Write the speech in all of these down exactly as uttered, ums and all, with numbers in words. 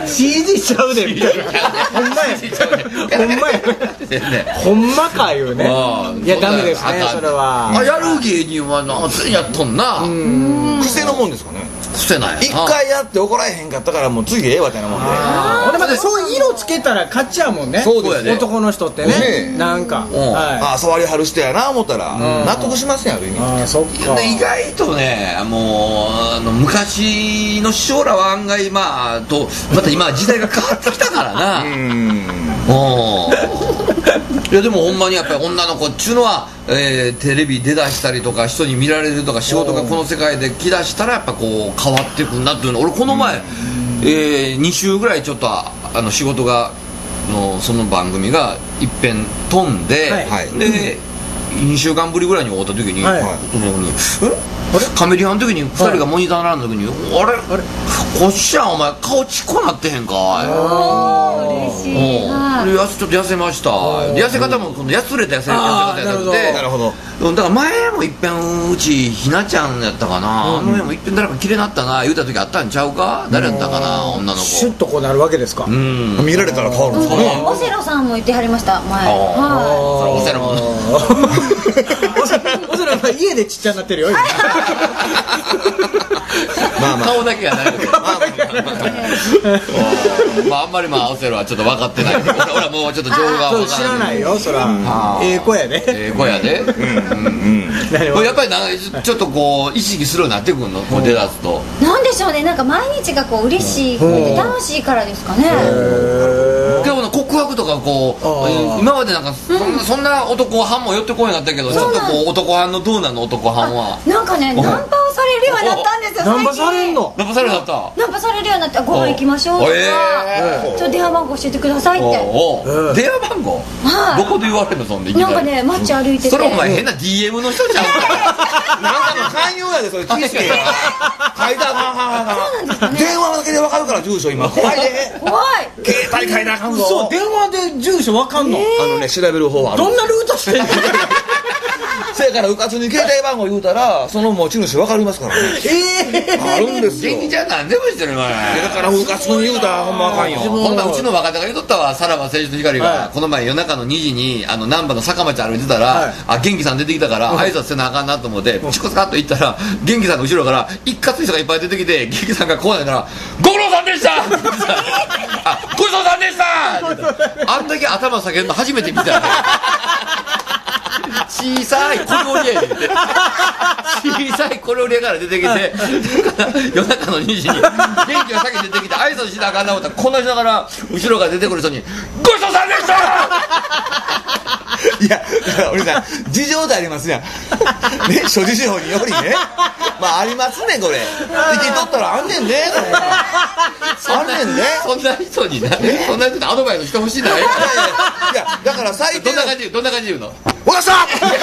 シージー ちゃうでみたいなほんまやほんまやほんまかいうねいやダメですねそれはあやる芸人はな常にやっとんな癖のもんですかね癖なんやな一回やって怒らへんかったからもう次ええわみたいなもんでほんでまたそういう色つけたら勝っちゃうもんねそうですね男の人ってねなんかああ触りはる人やな思ったら納得しますねある意味ああそっかで意外とねもうあの昔の師匠らは案外まあとまた今時代が変わってきたからなうんいやでもほんまにやっぱり女の子っちゅうのは、えー、テレビ出だしたりとか人に見られるとか仕事がこの世界で来だしたらやっぱこう変わってくんなっていうの俺この前、えー、に週ぐらいちょっとあの仕事がのその番組がいっぺん飛んで、はい、でにしゅうかんぶりぐらいに会った時に、はいはい、えカメリハンの時にふたりがモニター並んだ時に、はい、あれあれこっちはお前顔ちっこなってへんかい嬉しい、はい、ちょっと痩せました痩せ方もこのやつれた痩せ方やなくてなるほどだから前もいっぺんうちひなちゃんやったかな、うん、あの辺もいっぺん誰か綺麗になったな言うた時あったんちゃうか誰やったかな女の子シュッとこうなるわけですかうん見られたら変わるんですかねオセロさんも言ってはりました前はいオセロもオセロさん家でちっちゃになってるよまあまあ顔だけはないけどまあまああんまりまあオセロはちょっと分かってない俺はもうちょっと情報が分からない知らないよそらええ子やでええ子やでやっぱりなんかちょっとこう意識するようになってくるのこう出だすとなんでししょうね、なんか毎日がこう嬉しいって楽しいからですかね。 でも告白とかこう今までなんかそんな、そんな男はんも寄ってこなかったけど、ちょっとこう男はんのどうなの男はんはなんかね、ナンパをされるようになったんですよ。 ナンパされんの？ ナンパされるようになった。 ナンパされるようになって、ご飯行きましょうとか、ちょっと電話番号教えてくださいって。 電話番号？どこで言われるのそんで？ なんかね、街歩いてて、 それお前変な ディーエム の人ちゃうか。 なんかの勧誘やでそれ聞いて書いたら電話だけで分かるから住所今怖いで怖い。 携帯書いたらあかんぞ。 そう、電話で住所分かんの？ あのね調べる方はある。 どんなルートしてんの？ せやからうかつに携帯番号言うたらその持ち主分かりますからね。 えあるんですよ。 元気ちゃん何でもしてる前だからうかつに言うたらほんまあかんよ。 ほんなうちの若手が言うとったわ。さらば青春の光がこの前夜中のにじにあの難波の坂町歩いてたら、あ元気さん出てきたから挨拶せなあかんなと思ってチコスカッと行ったら元気さんの後ろから一括の人がいっぱい出てきて、元気さんがこうなんやから「ご苦労さんでした!」あ「ごちそうさんでした!」あんだけ頭下げるの初めて見たよ。小さい小料理屋に出て小さい小料理屋から出てきて、夜中のにじに元気が先に出てきて挨拶しなあかんな思ったらこんなしながら後ろから出てくる人に「ごちそうさんでした!」 いやだからお兄さん事情でありますやんね、諸事情によりねまあありますねこれ生きとったらあんねんであんねんでそんな人になそんな人にアドバイスしてほしいない。いやいやだから最低どんな感じどんな感じ言うの？ おかした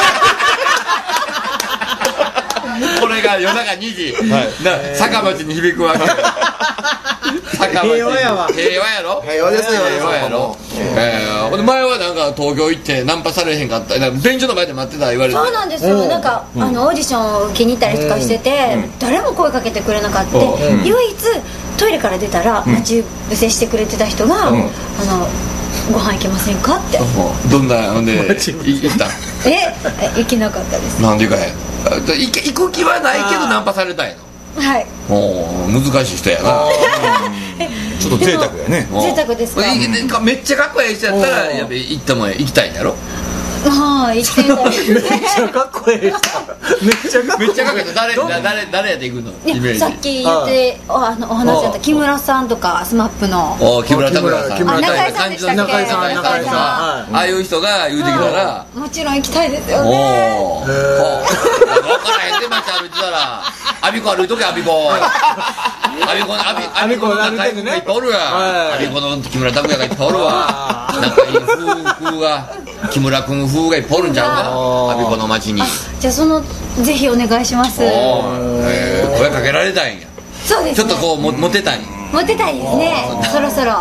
これが夜中にじ、はい、な坂町に響くわけ。坂町平和やわ。 平和やろ。 平和ですよ。 平和やろ。えー、前はなんか東京行ってナンパされへんかった。便所の前で待ってた言われて。 そうなんですよ。なんか、うん、あのオーディションを受けに行ったりとかしてて、うん、誰も声かけてくれなかった。うん、唯一トイレから出たら待ち伏せしてくれてた人が、うん、あのご飯行けませんかって。 どんなほんで行った？ え行けなかったです。 なんでかい。行く気はないけどナンパされたいの。 はい。 お難しい人やな。 ちょっと贅沢やね。 贅沢ですか。 めっちゃかっこいい人やったらやっぱ行っても行きたいんやろ。 はい、行ってみたいですね。 めっちゃかっこいい人。めっちゃかっこいい。 めっちゃかっこいい。誰誰誰やって行くの？イメージ。 さっき言ってあのお話だった木村さんとかスマップの。 お木村拓哉さん。 木村拓哉さんでしたっけ？ 中井さん中井さん。ああいう人が言うてきたらもちろん行きたいですよね。 おお。分からへんで街歩いてたら。アビコ歩いとけアビコアビコアビコの中井君がいっぱいおるわ。アビコの木村拓哉がいっぱいおるわ。仲いい風風が木村君風がいっぱいおるんちゃうかアビコの街に。 じゃあそのぜひお願いします。 声かけられたいんや。 そうですね。 ちょっとこうもモテたいモテたいですね。そろそろ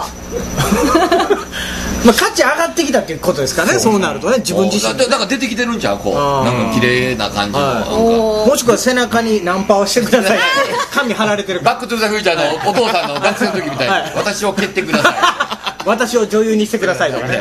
まあ価値上がってきたっていうことですかね。そうなるとね自分自身なんか出てきてるんちゃうこうなんか綺麗な感じの。 もしくは背中にナンパをしてください。紙貼られてる。 バックトゥザフューチャーのお父さんの学生の時みたいに私を蹴ってください。 私を女優にしてくださいとかね。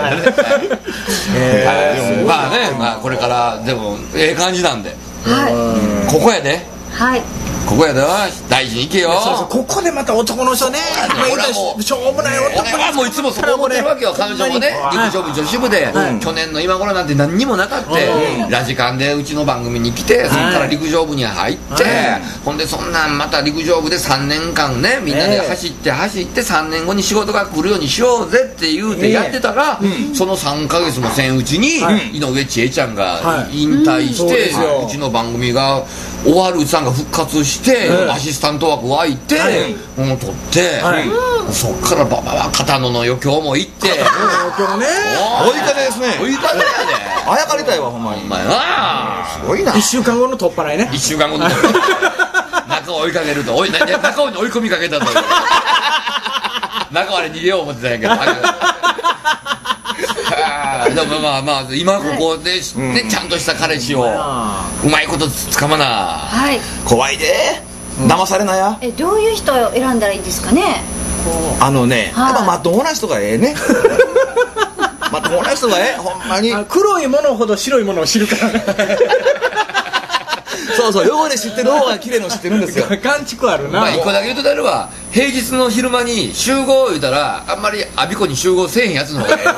まあねまあこれからでもええ感じなんで。 はい。 ここやで。 はい。 ここやで大事に行けよ。 そうそうここでまた男の人ね。 俺はもうしょうもない男。 俺はもういつもそう思ってるわけよ。彼女もね陸上部女子部で去年の今頃なんて何にもなかってラジカンでうちの番組に来てそこから陸上部に入ってほんでそんなんまた陸上部でさんねんかんねみんなで走って走ってさんねんごに仕事が来るようにしようぜって言うてやってたらそのさんかげつもせんうちに井上千恵ちゃんが引退してうちの番組が終わるうちさんが復活してアシスタント枠湧いてもう取ってそっからバババ片野の余興も行って追い風ですね。 追い風やであやかりたいわほんまに。 お前なすごいな。 いっしゅうかんごの取っ払いね。 いっしゅうかんごの中を追いかけると追い中尾に追い込みかけたと中尾で逃げよう思ってたんやけどでもまあまあ今ここでちゃんとした彼氏をうまいことつかまな。 はい怖いで騙されなや。 えどういう人を選んだらいいですかね。 あのねやっぱまっとうな人がええね。まっとうな人がええほんまに。 黒いものほど白いものを知るからそうそう汚れ知ってる方が綺麗の知ってるんですよ。 感触あるな。 まあ一個だけ言うとなるわ平日の昼間に集合言うたらあんまりアビコに集合せえへんやつの方がええ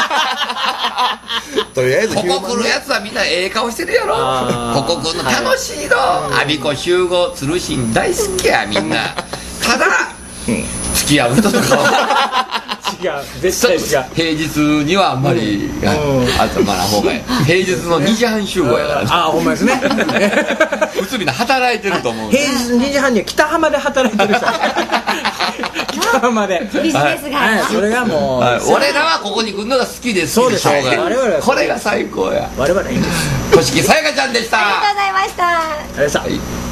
とりあえずここ来るやつはみんなええ顔してるやろ。ここ来るの楽しいのアビコ集合鶴心大好きやみんなただ付き合う人とかは違う、絶対違う。 平日にはあんまり集まらん方がいい。平日のにじはん集合やから。 ああ、ほんまですね。 普通みんな働いてると思う。 平日にじはんには北浜で働いてる人。北浜でビジネス街。 それがもう俺らはここに来るのが好きです。 そうでしょう。 これが最高や。 我々はいいんです。 小敷さやかちゃんでした。 ありがとうございました。 ありがとうございました。